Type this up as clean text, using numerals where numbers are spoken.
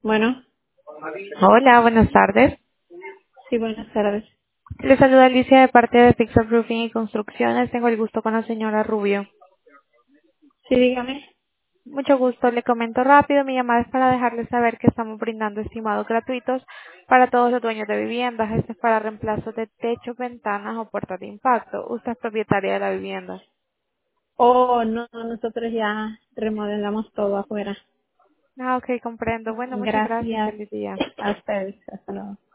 Bueno, Hola, buenas tardes. sí, buenas tardes. Le saluda Alicia de parte de Fixer Roofing y Construcciones. Tengo el gusto con la señora Rubio. Sí, dígame. Mucho gusto. Le comento rápido. Mi llamada es para dejarle saber que estamos brindando estimados gratuitos para todos los dueños de viviendas. Este es para reemplazo de techos, ventanas o puertas de impacto. Usted es propietaria de la vivienda. Oh, no, nosotros ya remodelamos todo afuera. Ah, ok, comprendo. Bueno, muchas gracias. Gracias Feliz día. a ustedes. Hasta luego.